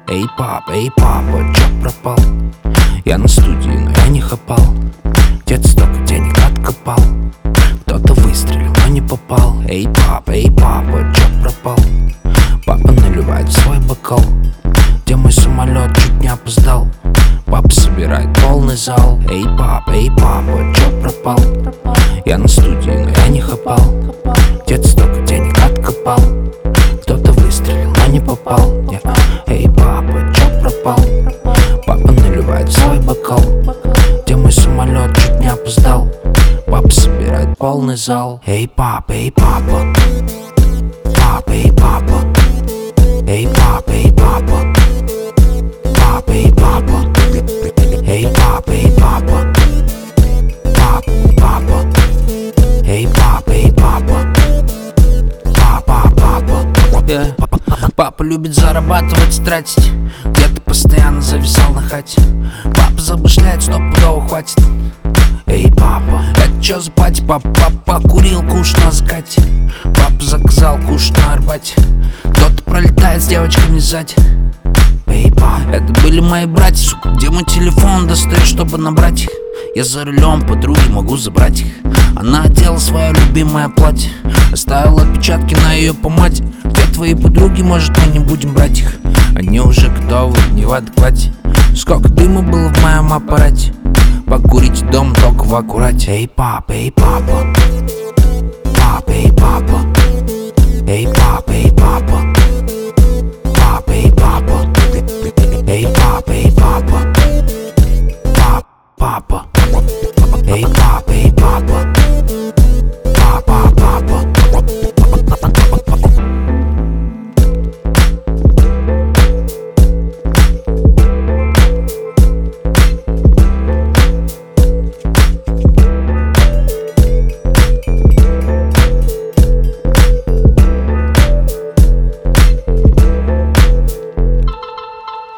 эй папа, чё пропал? Я на студии, но я не хапал. Дед столько денег откопал. Кто-то выстрелил, но не попал. Эй папа, чё пропал? Папа наливает в свой бокал. Где мой самолет, чуть не опоздал. Папа собирает полный зал. Эй папа, чё пропал? Я на студии, но я не хапал. Дед столько денег откопал. Кто-то выстрелил, но не попал. Эй папа, чё пропал? Папа наливает в свой бокал. Где мой самолет, чуть не опоздал. Папа собирает полный зал. Эй папа, папа, эй папа, эй папа, папа, эй папа, эй папа, папа, эй папа, Папа любит зарабатывать, тратить. Где-то постоянно зависал на хате. Папа замышляет, стопудово хватит. Эй папа, это чё за пати? Папа курил куш на закате. Папа заказал куш на Арбате. Кто-то пролетает с девочками сзади. Эй папа, это были мои братья, сука. Где мой телефон достаю, чтобы набрать их? Я за рулем подруги, могу забрать их. Она одела свое любимое платье, оставила отпечатки на ее помаде. Где твои подруги, может мы не будем брать их? Они уже готовы, не в адеквате. Сколько дыма было в моем аппарате. Покурить дома только в аккурате. Эй папа, папа, эй папа, эй папа,